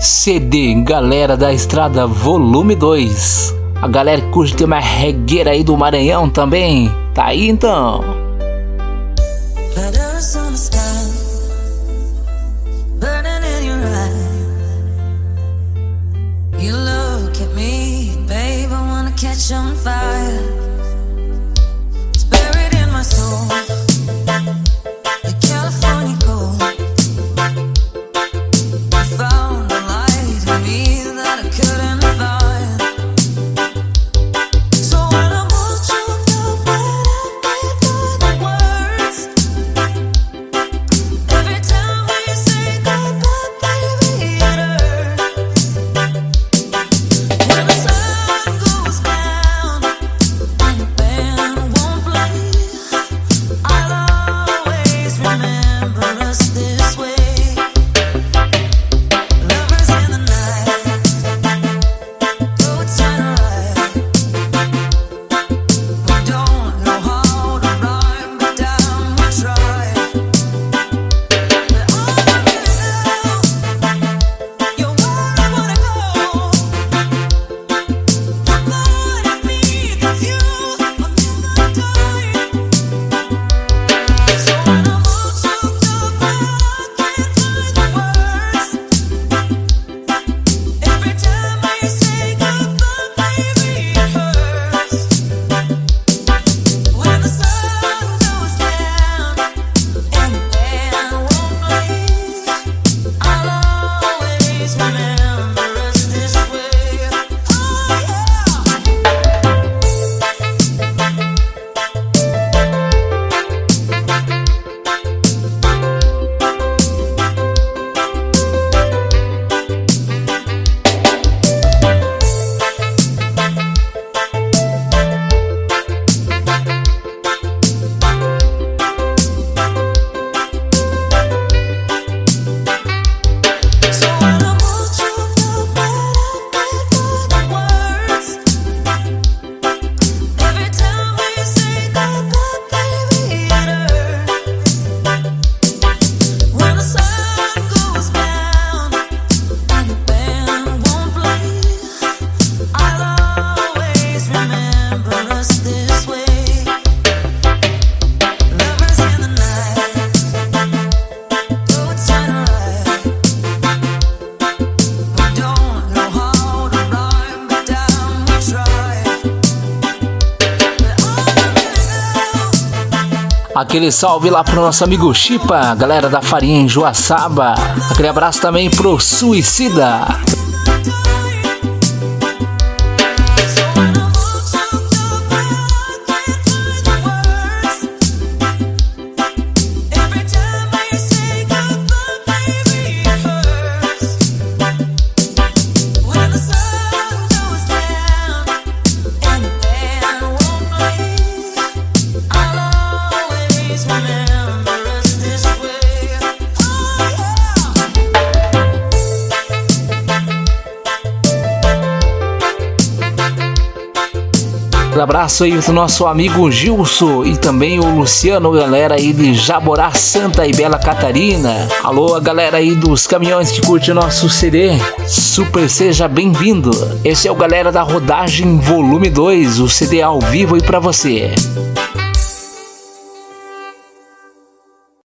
CD Galera da Estrada Volume 2. A galera que curte ter uma regueira aí do Maranhão também, tá aí então. Catch on fire, it's buried in my soul, the California gold. I found a light in me that I couldn't find. So when I'm all choked up and I can't find the words, every time we say goodbye, baby, it hurts. When the sun goes down and the band won't play, I'll always remember us this way. Lovers in the night, though it's sunrise, we don't know how to rhyme, but down we try. But all I really know, you're where I wanna go. The thought of me with you will never die. So when I'm all choked up and I can't find the words, every time we say goodbye, baby, it hurts. When the sun goes down and the band won't play, I'll always remember us this way. Oh So when I'm all choked up and I can't find the words, every time we say goodbye, baby, it hurts. When the sun goes down and the band won't play, I'll always remember us this way. Lovers in the night, though it's sunrise, we don't know how to rhyme, but down we try. But all I really know, Aquele salve lá pro nosso amigo Chipa, galera da Farinha em Joaçaba. Aquele abraço também pro Suicida. so when I'm all choked up and I can't find the words, every time we say goodbye, baby, it hurts. When the sun goes down and the band won't play, I'll always remember us this way. Oh Abraço aí pro nosso amigo Gilson e também o Luciano, galera aí de Jaborá, Santa e Bela Catarina. Alô, a galera aí dos caminhões que curte o nosso CD. Super seja bem-vindo. Esse é o Galera da Rodagem Volume 2, o CD ao vivo aí pra você.